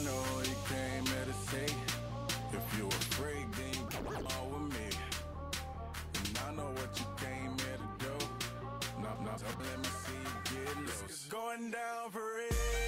know you came here to see. If you afraid, then you come along with me. And I know what you came here to do. No, let me see you get loose. It's going down for real.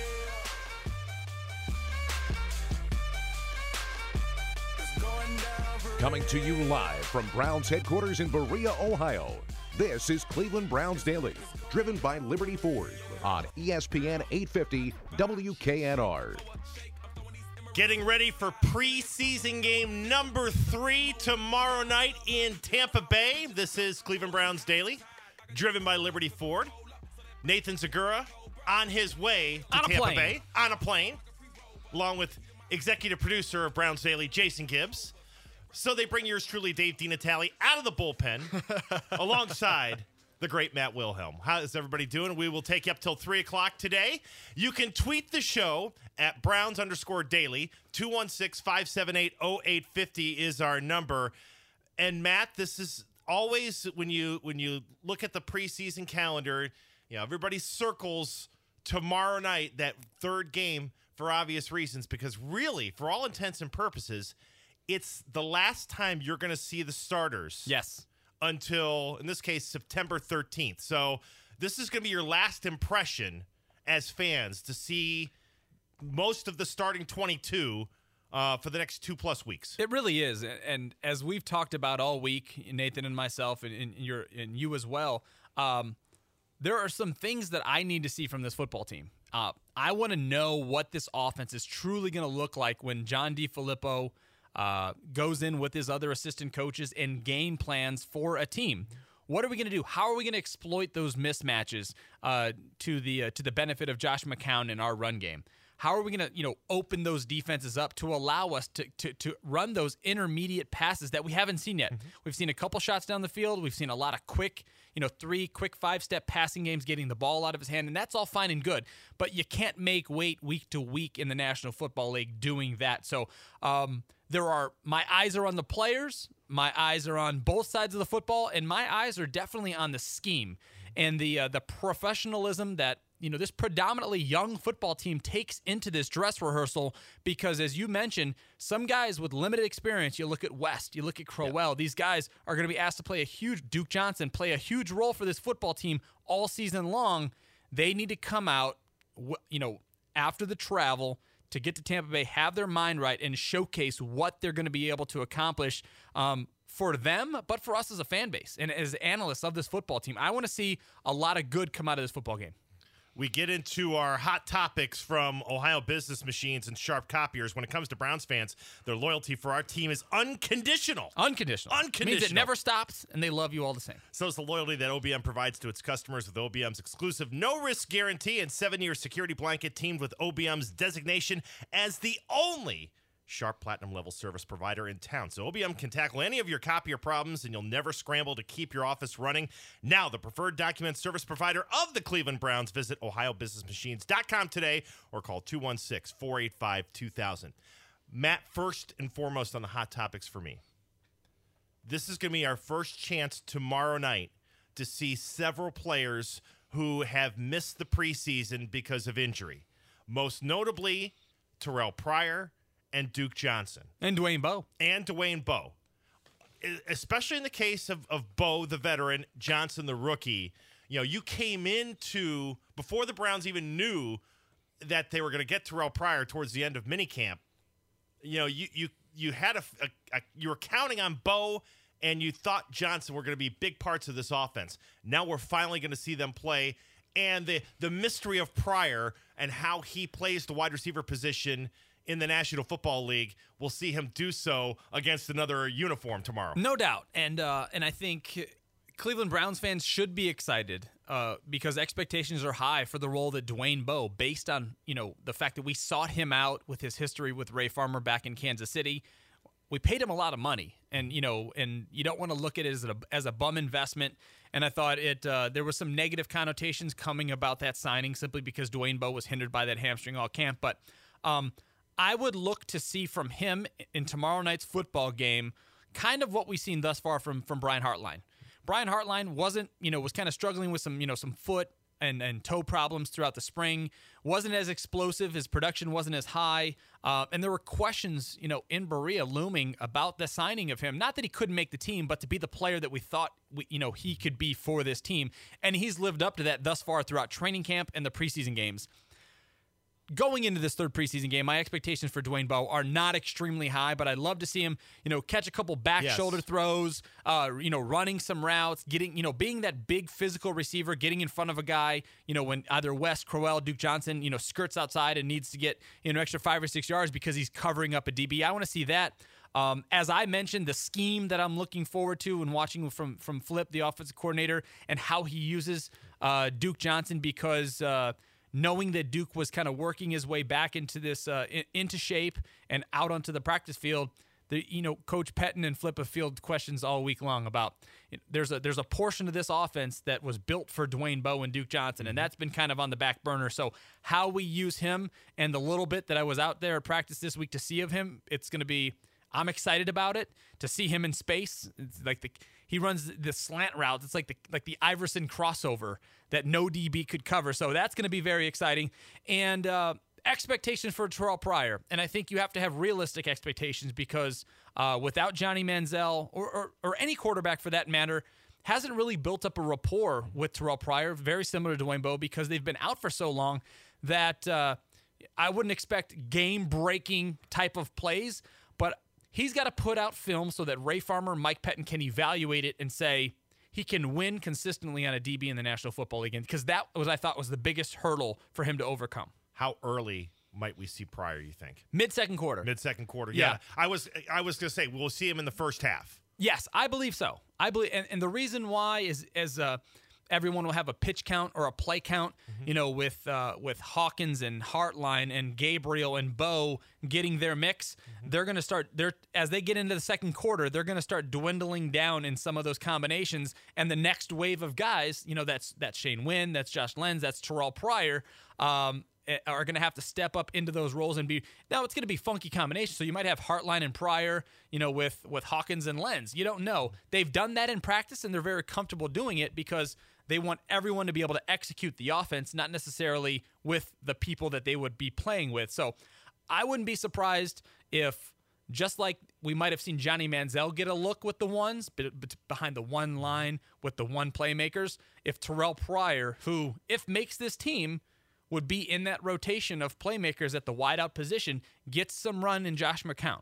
It's going down for real. Coming to you live from Browns headquarters in Berea, Ohio. This is Cleveland Browns Daily, driven by Liberty Ford on ESPN 850 WKNR. Getting ready for preseason game number 3 tomorrow night in Tampa Bay. This is Cleveland Browns Daily, driven by Liberty Ford. Nathan Zegura on his way to Tampa Bay on a plane, along with executive producer of Browns Daily, Jason Gibbs. So they bring yours truly, Dave DiNatale, out of the bullpen alongside the great Matt Wilhelm. How is everybody doing? We will take you up till 3 o'clock today. You can tweet the show at Browns_Daily. 216-578-0850 is our number. And Matt, this is always when you look at the preseason calendar, you know, everybody circles tomorrow night, that third game, for obvious reasons, because really, for all intents and purposes, it's the last time you're going to see the starters. Yes. Until, in this case, September 13th. So this is going to be your last impression as fans to see most of the starting 22 for the next 2+ weeks. It really is. And as we've talked about all week, Nathan and myself and you as well, there are some things that I need to see from this football team. I want to know what this offense is truly going to look like when John DeFilippo goes in with his other assistant coaches and game plans for a team. What are we going to do? How are we going to exploit those mismatches to the benefit of Josh McCown in our run game? How are we going to open those defenses up to allow us to run those intermediate passes that we haven't seen yet? Mm-hmm. We've seen a couple shots down the field. We've seen a lot of quick, 3 quick 5-step passing games, getting the ball out of his hand, and that's all fine and good. But you can't make weight week to week in the National Football League doing that. So my eyes are on the players, my eyes are on both sides of the football, and my eyes are definitely on the scheme and the professionalism that this predominantly young football team takes into this dress rehearsal, because as you mentioned, some guys with limited experience, you look at West, you look at Crowell, these guys are going to be asked to play Duke Johnson, play a huge role for this football team all season long. They need to come out, after the travel to get to Tampa Bay, have their mind right, and showcase what they're going to be able to accomplish for them, but for us as a fan base and as analysts of this football team. I want to see a lot of good come out of this football game. We get into our hot topics from Ohio Business Machines and Sharp Copiers. When it comes to Browns fans, their loyalty for our team is unconditional. Unconditional. Means it never stops, and they love you all the same. So is the loyalty that OBM provides to its customers with OBM's exclusive no-risk guarantee and 7-year security blanket, teamed with OBM's designation as the only Sharp Platinum level service provider in town. So OBM can tackle any of your copier problems, and you'll never scramble to keep your office running. Now, the preferred document service provider of the Cleveland Browns. Visit ohiobusinessmachines.com today or call 216-485-2000. Matt, first and foremost on the hot topics for me. This is going to be our first chance tomorrow night to see several players who have missed the preseason because of injury. Most notably, Terrell Pryor and Duke Johnson. And Dwayne Bowe. Especially in the case of Bowe, the veteran, Johnson, the rookie. You came into, before the Browns even knew that they were going to get Terrell Pryor towards the end of minicamp, you had you were counting on Bowe, and you thought Johnson were going to be big parts of this offense. Now we're finally going to see them play, and the mystery of Pryor and how he plays the wide receiver position in the National Football League, we'll see him do so against another uniform tomorrow. No doubt. And I think Cleveland Browns fans should be excited because expectations are high for the role that Dwayne Bowe, based on, the fact that we sought him out with his history with Ray Farmer back in Kansas City. We paid him a lot of money, and you don't want to look at it as a bum investment. And I thought there was some negative connotations coming about that signing simply because Dwayne Bowe was hindered by that hamstring all camp. But I would look to see from him in tomorrow night's football game kind of what we've seen thus far from Brian Hartline. Brian Hartline was kind of struggling with some foot and toe problems throughout the spring. Wasn't as explosive. His production wasn't as high. And there were questions, in Berea looming about the signing of him. Not that he couldn't make the team, but to be the player that we thought he could be for this team. And he's lived up to that thus far throughout training camp and the preseason games. Going into this third preseason game, my expectations for Dwayne Bowe are not extremely high, but I'd love to see him, catch a couple back shoulder throws, running some routes, being that big physical receiver, getting in front of a guy, when either West, Crowell, Duke Johnson, skirts outside and needs to get, an extra 5 or 6 yards because he's covering up a DB. I want to see that. As I mentioned, the scheme that I'm looking forward to and watching from Flip, the offensive coordinator, and how he uses Duke Johnson because knowing that Duke was kind of working his way back into this into shape and out onto the practice field, Coach Pettine and Flip have fielded questions all week long about there's a portion of this offense that was built for Dwayne Bowe and Duke Johnson, and that's been kind of on the back burner. So how we use him and the little bit that I was out there at practice this week to see of him, it's going to be. I'm excited about it to see him in space. It's like he runs the slant routes. It's like the Iverson crossover that no DB could cover. So that's going to be very exciting. And expectations for Terrell Pryor. And I think you have to have realistic expectations because without Johnny Manziel or any quarterback for that matter, hasn't really built up a rapport with Terrell Pryor, very similar to Dwayne Bowe because they've been out for so long that I wouldn't expect game-breaking type of plays, but he's got to put out film so that Ray Farmer, Mike Pettine can evaluate it and say he can win consistently on a DB in the National Football League, because that was, I thought, was the biggest hurdle for him to overcome. How early might we see Pryor, you think? Mid-second quarter. Mid-second quarter, yeah. I was going to say, we'll see him in the first half. Yes, I believe so. I believe, and the reason why is everyone will have a pitch count or a play count, with Hawkins and Hartline and Gabriel and Bowe getting their mix. They're going to start as they get into the second quarter, they're going to start dwindling down in some of those combinations. And the next wave of guys, that's Shane Wynn, that's Josh Lenz, that's Terrell Pryor, are going to have to step up into those roles and now it's going to be funky combinations. So you might have Hartline and Pryor, with Hawkins and Lenz. You don't know. They've done that in practice and they're very comfortable doing it because they want everyone to be able to execute the offense, not necessarily with the people that they would be playing with. So I wouldn't be surprised if, just like we might have seen Johnny Manziel get a look with the ones, behind the one line with the one playmakers, if Terrell Pryor, who, if makes this team, would be in that rotation of playmakers at the wideout position, gets some run in Josh McCown.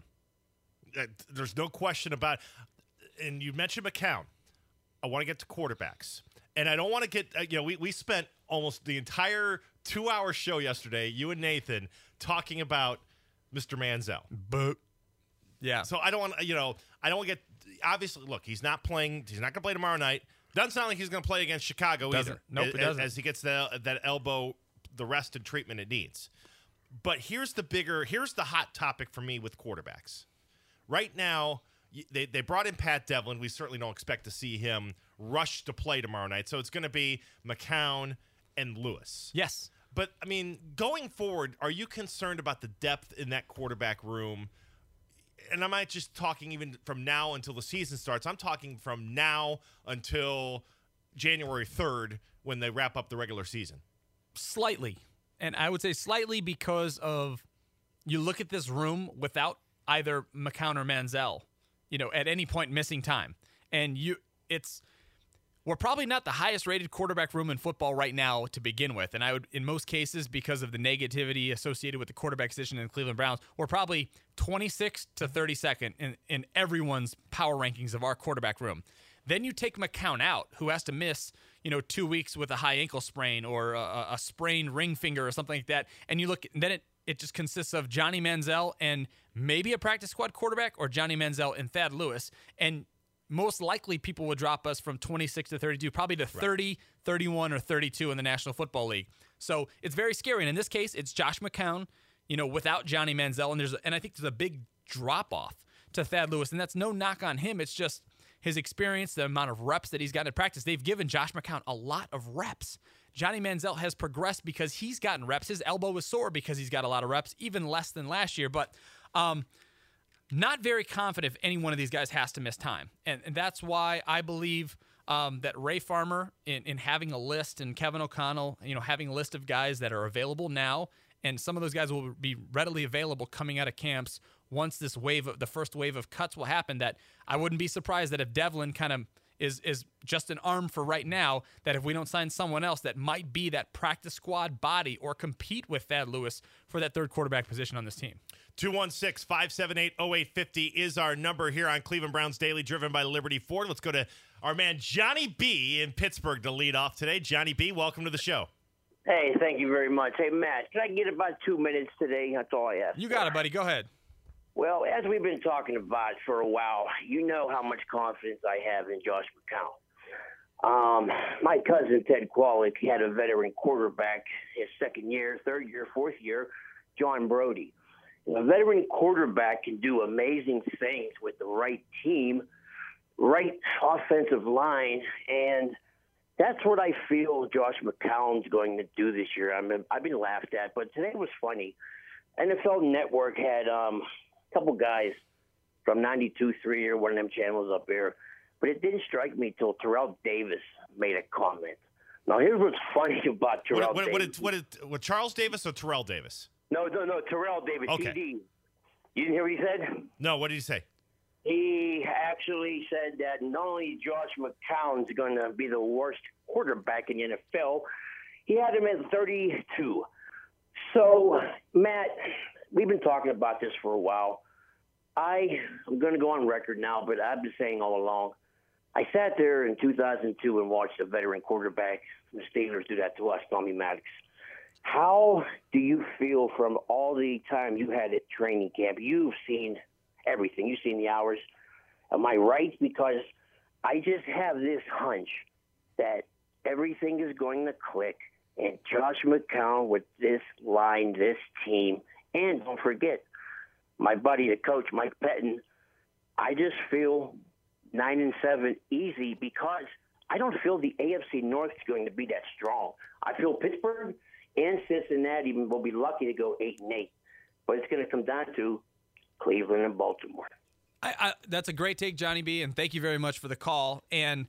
There's no question about it. And you mentioned McCown. I want to get to quarterbacks. And I don't want to get, we spent almost the entire 2-hour show yesterday, you and Nathan, talking about Mr. Manziel. But, yeah. So I don't want to, I don't want to get, obviously, look, he's not going to play tomorrow night. Doesn't sound like he's going to play against Chicago either. Nope, it doesn't. As he gets that elbow, the rest and treatment it needs. But here's the hot topic for me with quarterbacks. Right now, they brought in Pat Devlin. We certainly don't expect to see him rush to play tomorrow night. So it's going to be McCown and Lewis. Yes. But, going forward, are you concerned about the depth in that quarterback room? And I'm not just talking even from now until the season starts. I'm talking from now until January 3rd when they wrap up the regular season. Slightly. And I would say slightly because of you look at this room without either McCown or Manziel, at any point missing time. And we're probably not the highest rated quarterback room in football right now to begin with. And I would, in most cases, because of the negativity associated with the quarterback position in the Cleveland Browns, we're probably 26th to 32nd in everyone's power rankings of our quarterback room. Then you take McCown out, who has to miss, 2 weeks with a high ankle sprain or a sprained ring finger or something like that. And you look, then it just consists of Johnny Manziel and maybe a practice squad quarterback, or Johnny Manziel and Thad Lewis. And most likely people would drop us from 26 to 32, probably to 30, 31, or 32 in the National Football League. So it's very scary. And in this case, it's Josh McCown, without Johnny Manziel. And I think there's a big drop-off to Thad Lewis. And that's no knock on him. It's just his experience, the amount of reps that he's gotten in practice. They've given Josh McCown a lot of reps. Johnny Manziel has progressed because he's gotten reps. His elbow was sore because he's got a lot of reps, even less than last year. But not very confident if any one of these guys has to miss time. And that's why I believe that Ray Farmer in having a list, and Kevin O'Connell, having a list of guys that are available now, and some of those guys will be readily available coming out of camps once the first wave of cuts will happen, that I wouldn't be surprised that if Devlin kind of is just an arm for right now, that if we don't sign someone else that might be that practice squad body or compete with Thad Lewis for that third quarterback position on this team. 216-578-0850 is our number here on Cleveland Browns Daily, driven by Liberty Ford. Let's go to our man Johnny B in Pittsburgh to lead off today. Johnny B, welcome to the show. Hey, thank you very much. Hey, Matt, can I get about 2 minutes today? That's all I ask. You got it, buddy. Go ahead. Well, as we've been talking about for a while, you know how much confidence I have in Josh McCown. My cousin, Ted Qualick, had a veteran quarterback his second year, third year, fourth year, John Brody. A veteran quarterback can do amazing things with the right team, right offensive line, and that's what I feel Josh McCown's going to do this year. I've been laughed at, but today was funny. NFL Network had couple guys from 92.3 or one of them channels up there, but it didn't strike me till Terrell Davis made a comment. Now, here's what's funny about Terrell Davis. What Charles Davis or Terrell Davis? No, Terrell Davis, okay. TD. You didn't hear what he said? No, what did he say? He actually said that not only Josh McCown's going to be the worst quarterback in the NFL, he had him at 32. So, Matt, we've been talking about this for a while. I'm going to go on record now, but I've been saying all along, I sat there in 2002 and watched a veteran quarterback from the Steelers do that to us, Tommy Maddox. How do you feel from all the time you had at training camp? You've seen everything. You've seen the hours. Am I right? Because I just have this hunch that everything is going to click, and Josh McCown with this line, this team, and don't forget, my buddy, the coach, Mike Pettin, I just feel 9-7 easy because I don't feel the AFC North is going to be that strong. I feel Pittsburgh and Cincinnati will be lucky to go 8-8, but it's going to come down to Cleveland and Baltimore. That's a great take, Johnny B, and thank you very much for the call. And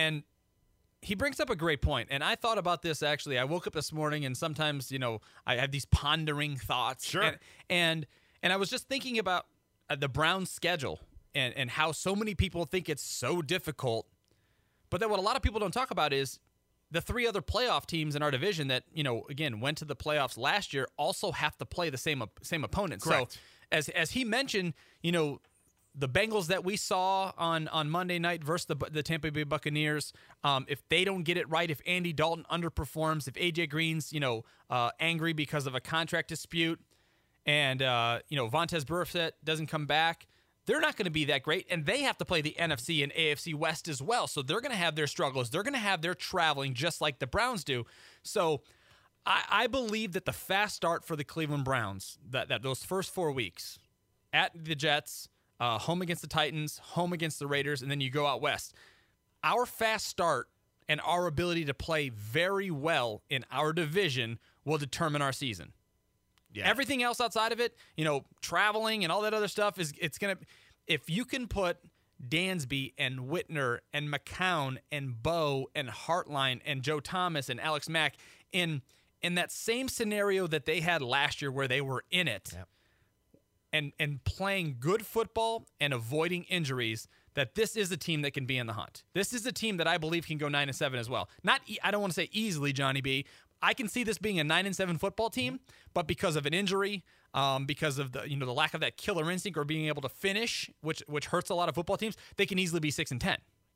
he brings up a great point, and I thought about this actually. I woke up this morning, and sometimes, I have these pondering thoughts. Sure. And I was just thinking about the Browns' schedule and how so many people think it's so difficult. But then what a lot of people don't talk about is the three other playoff teams in our division that, again, went to the playoffs last year also have to play the same opponents. Correct. So as he mentioned, the Bengals that we saw on Monday night versus the Tampa Bay Buccaneers, if they don't get it right, if Andy Dalton underperforms, if A.J. Green's, angry because of a contract dispute, and, Vontaze Burfict doesn't come back, they're not going to be that great, and they have to play the NFC and AFC West as well, so they're going to have their struggles. They're going to have their traveling just like the Browns do. So I believe that the fast start for the Cleveland Browns, that those first 4 weeks at the Jets, home against the Titans, home against the Raiders, and then you go out west. Our fast start and our ability to play very well in our division will determine our season. Yeah. Everything else outside of it, traveling and all that other stuff it's going to – if you can put Dansby and Whitner and McCown and Bo and Hartline and Joe Thomas and Alex Mack in that same scenario that they had last year where they were in it, yep, and playing good football and avoiding injuries, that this is a team that can be in the hunt. This is a team that I believe can go 9-7 as well. I don't want to say easily, Johnny B. I can see this being a 9-7 football team, but because of an injury, because of the the lack of that killer instinct or being able to finish, which hurts a lot of football teams, they can easily be 6-10.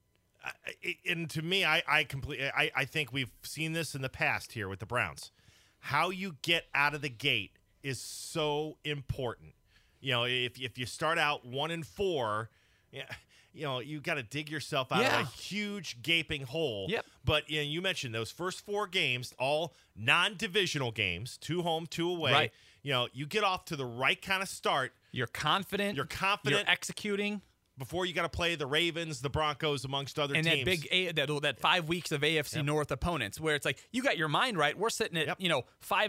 And to me, I think we've seen this in the past here with the Browns. How you get out of the gate is so important. If you start out 1-4, you got to dig yourself out of a huge gaping hole. Yep. But you mentioned those first 4 games, all non-divisional games, 2 home, 2 away. Right. You get off to the right kind of start. You're confident. You're executing. Before you got to play the Ravens, the Broncos, amongst other teams. And that 5 weeks of AFC North opponents where it's like you got your mind right. We're sitting at 5-2,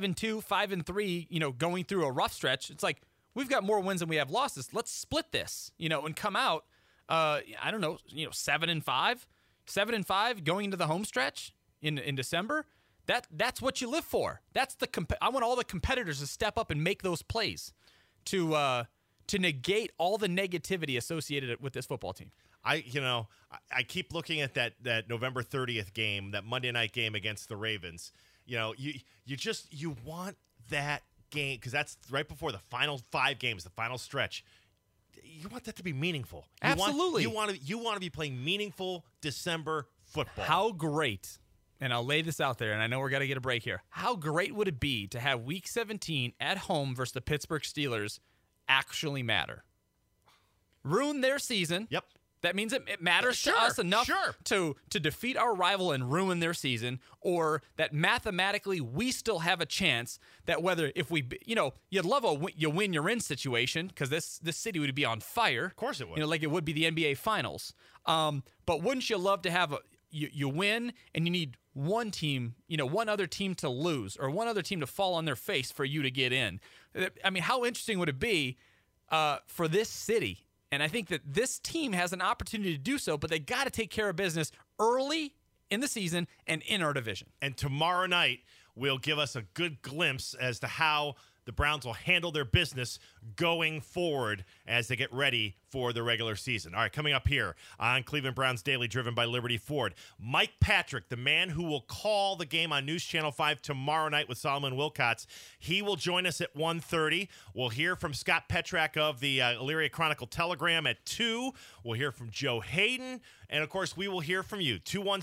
5-3, going through a rough stretch. It's like we've got more wins than we have losses. Let's split this, and come out 7-5. 7-5 going into the home stretch in December. That's what you live for. That's I want all the competitors to step up and make those plays to negate all the negativity associated with this football team. I keep looking at that November 30th game, that Monday night game against the Ravens. You want that game because that's right before the final 5 games, the final stretch. You want that to be meaningful. Absolutely. You want to be playing meaningful December football. How great, and I'll lay this out there, and I know we're going to get a break here. How great would it be to have Week 17 at home versus the Pittsburgh Steelers actually matter? Ruin their season. Yep. That means it matters to us enough to defeat our rival and ruin their season, or that mathematically we still have a chance that whether if we, you'd love you win you're in situation because this city would be on fire. Of course it would. Like it would be the NBA Finals. But wouldn't you love to have you win and you need one team, one other team to lose or one other team to fall on their face for you to get in? I mean, how interesting would it be for this city? And I think that this team has an opportunity to do so, but they got to take care of business early in the season and in our division. And tomorrow night will give us a good glimpse as to how the Browns will handle their business going forward as they get ready for the regular season. All right, coming up here on Cleveland Browns Daily, driven by Liberty Ford, Mike Patrick, the man who will call the game on News Channel 5 tomorrow night with Solomon Wilcots. He will join us at 1:30. We'll hear from Scott Petrak of the Elyria Chronicle Telegram at 2. We'll hear from Joe Hayden. And, of course, we will hear from you.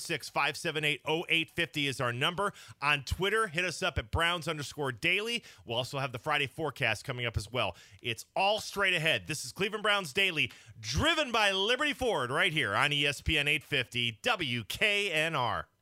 216-578-0850 is our number. On Twitter, hit us up at Browns_Daily. We'll also have the Friday forecast coming up as well. It's all straight ahead. This is Cleveland Browns Daily, driven by Liberty Ford, right here on ESPN 850 WKNR.